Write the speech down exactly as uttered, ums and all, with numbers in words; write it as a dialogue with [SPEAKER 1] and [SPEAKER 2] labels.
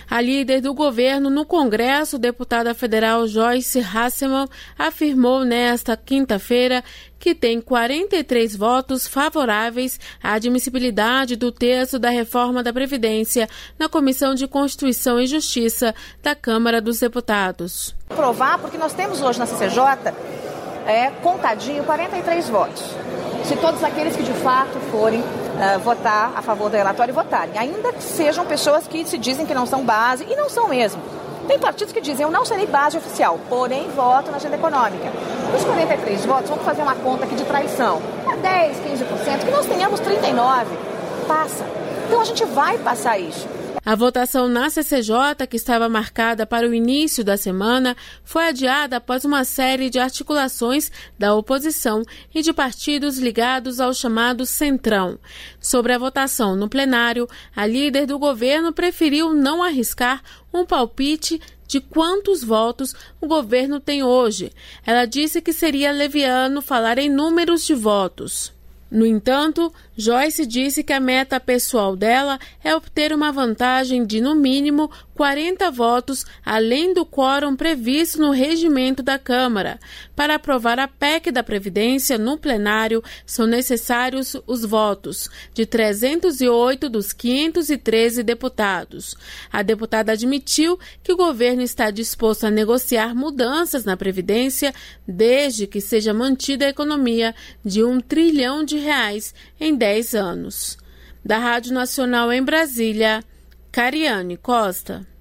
[SPEAKER 1] A líder do governo no Congresso, deputada federal Joyce Hasselmann, afirmou nesta quinta-feira que tem quarenta e três votos favoráveis à admissibilidade do texto da reforma da Previdência na Comissão de Constituição e Justiça da Câmara dos Deputados.
[SPEAKER 2] Provar, porque nós temos hoje na C C J, é, contadinho, quarenta e três votos. Se todos aqueles que de fato forem uh, votar a favor do relatório votarem, ainda que sejam pessoas que se dizem que não são base, e não são mesmo. Tem partidos que dizem, eu não serei base oficial, porém voto na agenda econômica. Dos quarenta e três votos, vamos fazer uma conta aqui de traição. É dez, quinze por cento, que nós tenhamos trinta e nove por cento. Passa. Então a gente vai passar isso.
[SPEAKER 1] A votação na C C J, que estava marcada para o início da semana, foi adiada após uma série de articulações da oposição e de partidos ligados ao chamado Centrão. Sobre a votação no plenário, a líder do governo preferiu não arriscar um palpite de quantos votos o governo tem hoje. Ela disse que seria leviano falar em números de votos. No entanto, Joyce disse que a meta pessoal dela é obter uma vantagem de, no mínimo, quarenta votos, além do quórum previsto no regimento da Câmara. Para aprovar a P E C da Previdência no plenário, são necessários os votos de trezentos e oito dos quinhentos e treze deputados. A deputada admitiu que o governo está disposto a negociar mudanças na Previdência, desde que seja mantida a economia de um trilhão de reais em dez anos. Da Rádio Nacional em Brasília, Cariane Costa.